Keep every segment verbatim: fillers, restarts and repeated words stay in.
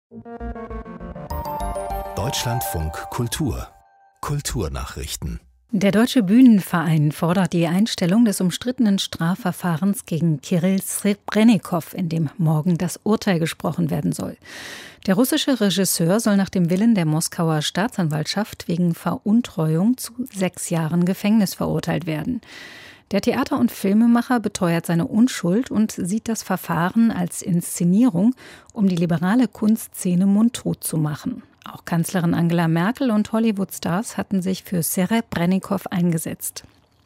Deutschlandfunk Kultur Kulturnachrichten. Der Deutsche Bühnenverein fordert die Einstellung des umstrittenen Strafverfahrens gegen Kirill Srebrenikow, in dem morgen das Urteil gesprochen werden soll. Der russische Regisseur soll nach dem Willen der Moskauer Staatsanwaltschaft wegen Veruntreuung zu sechs Jahren Gefängnis verurteilt werden. Der Theater- und Filmemacher beteuert seine Unschuld und sieht das Verfahren als Inszenierung, um die liberale Kunstszene mundtot zu machen. Auch Kanzlerin Angela Merkel und Hollywood-Stars hatten sich für Srebrenikow eingesetzt.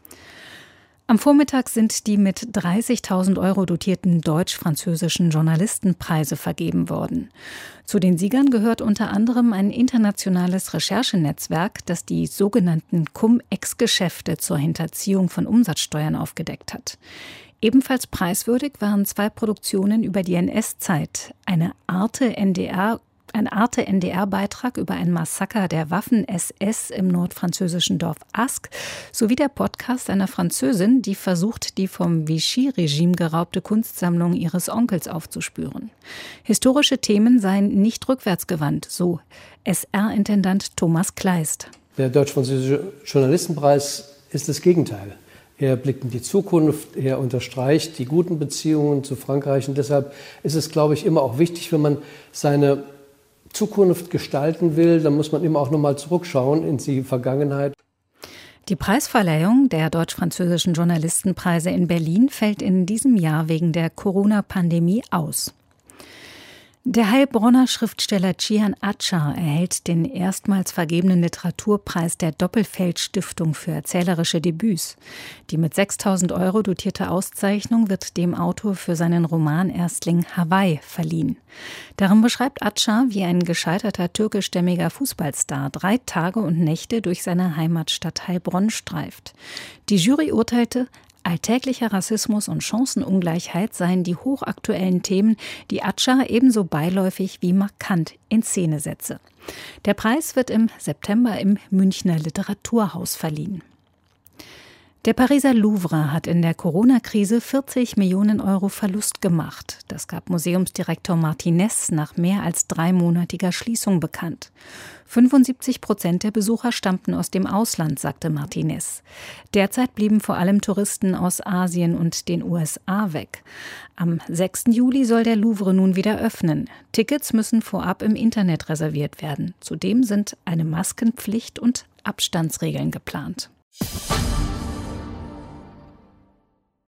Am Vormittag sind die mit dreißigtausend Euro dotierten deutsch-französischen Journalistenpreise vergeben worden. Zu den Siegern gehört unter anderem ein internationales Recherchenetzwerk, das die sogenannten Cum-Ex-Geschäfte zur Hinterziehung von Umsatzsteuern aufgedeckt hat. Ebenfalls preiswürdig waren zwei Produktionen über die N S-Zeit, eine Arte-N D R Ein Arte-N D R-Beitrag über ein Massaker der Waffen-S S im nordfranzösischen Dorf Ask sowie der Podcast einer Französin, die versucht, die vom Vichy-Regime geraubte Kunstsammlung ihres Onkels aufzuspüren. Historische Themen seien nicht rückwärtsgewandt, so S R-Intendant Thomas Kleist. Der Deutsch-Französische Journalistenpreis ist das Gegenteil. Er blickt in die Zukunft, er unterstreicht die guten Beziehungen zu Frankreich und deshalb ist es, glaube ich, immer auch wichtig, wenn man seine Zukunft gestalten will, dann muss man immer auch nochmal zurückschauen in die Vergangenheit. Die Preisverleihung der deutsch-französischen Journalistenpreise in Berlin fällt in diesem Jahr wegen der Corona-Pandemie aus. Der Heilbronner Schriftsteller Cihan Acar erhält den erstmals vergebenen Literaturpreis der Doppelfeld-Stiftung für erzählerische Debüts. Die mit sechstausend Euro dotierte Auszeichnung wird dem Autor für seinen Roman Erstling Hawaii verliehen. Darin beschreibt Acar, wie ein gescheiterter türkischstämmiger Fußballstar drei Tage und Nächte durch seine Heimatstadt Heilbronn streift. Die Jury urteilte, alltäglicher Rassismus und Chancenungleichheit seien die hochaktuellen Themen, die Acar ebenso beiläufig wie markant in Szene setze. Der Preis wird im September im Münchner Literaturhaus verliehen. Der Pariser Louvre hat in der Corona-Krise vierzig Millionen Euro Verlust gemacht. Das gab Museumsdirektor Martinez nach mehr als dreimonatiger Schließung bekannt. fünfundsiebzig Prozent der Besucher stammten aus dem Ausland, sagte Martinez. Derzeit blieben vor allem Touristen aus Asien und den U S A weg. Am sechsten Juli soll der Louvre nun wieder öffnen. Tickets müssen vorab im Internet reserviert werden. Zudem sind eine Maskenpflicht und Abstandsregeln geplant.